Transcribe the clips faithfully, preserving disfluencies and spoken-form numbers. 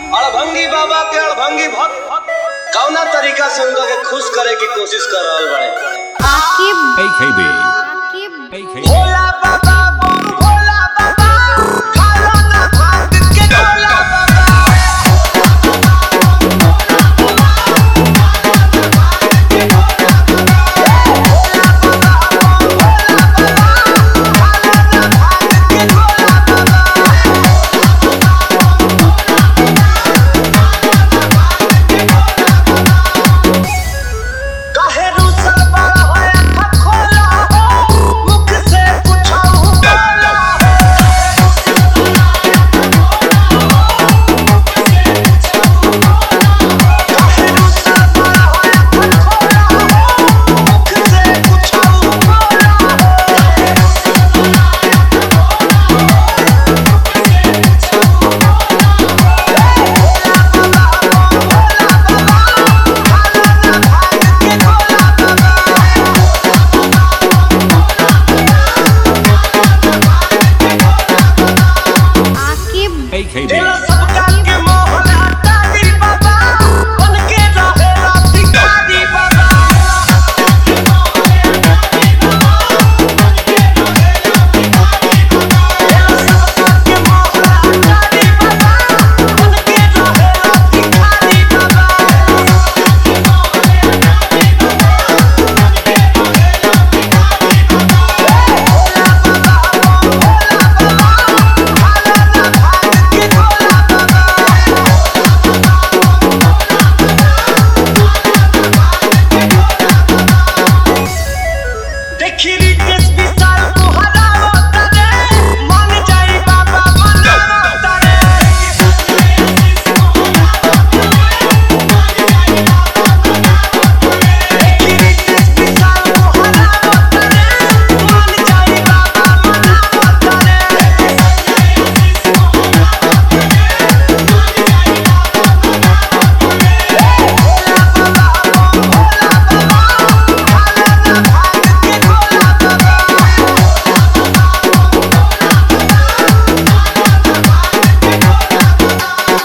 अड़भंगी बाबा के अड़भंगी भक्त कौना तरीका से उनका के खुश करे की कोशिश कर रहल बाड़े। Aqib A K B Aqib A K B Bhola बाबा बम भोला बाबा खाला ना भांग के भोला बाबा A K B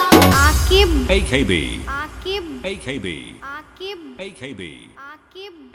A K B Aqib A K B Aqib A K B Aqib